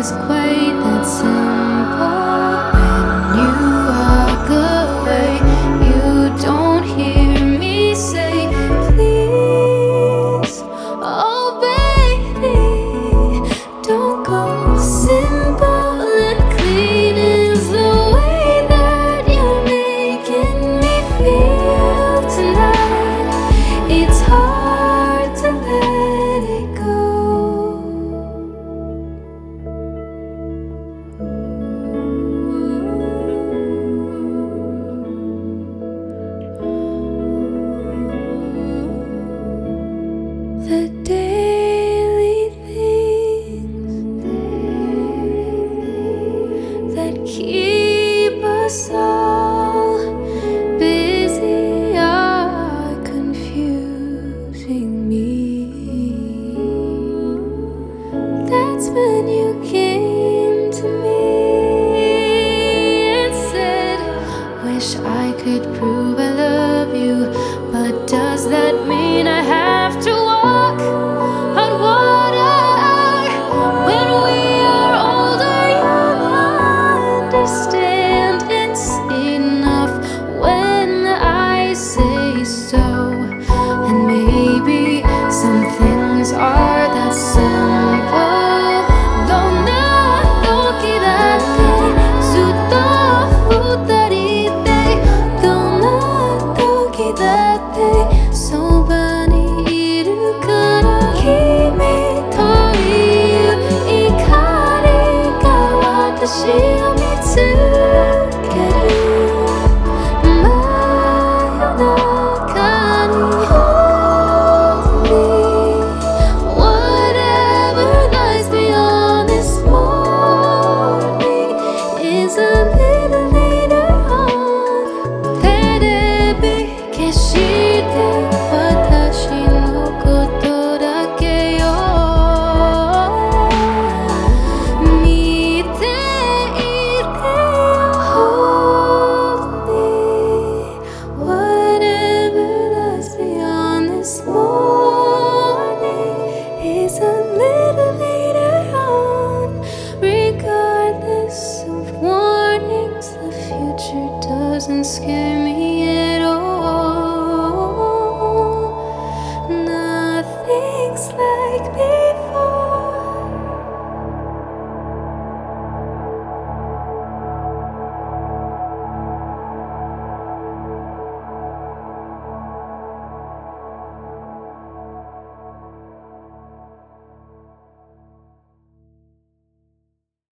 is quite that simple. When you walk away, you don't hear me say, please, oh baby, don't go. Simple and clean is the way that you're making me feel tonight. It's hard to let it go. The daily things that keep us all busy are confusing me. That's when you came to me and said, wish I could prove I love you, but does that mean I have to walk on water? When we are older, you'll understand it's enough when I say so. And maybe some things are that simple. Regardless of warnings, the future doesn't scare me.